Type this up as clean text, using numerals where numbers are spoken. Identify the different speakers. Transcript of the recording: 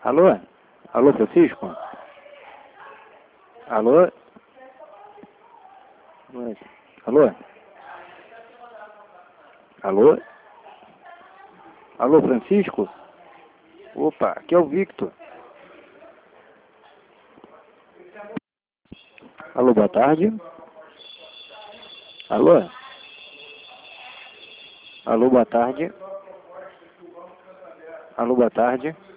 Speaker 1: Alô? Alô, Francisco? Alô? Alô? Alô? Alô, Francisco? Opa, aqui é o Victor. Alô, boa tarde. Alô? Alô, boa tarde. Alô, boa tarde.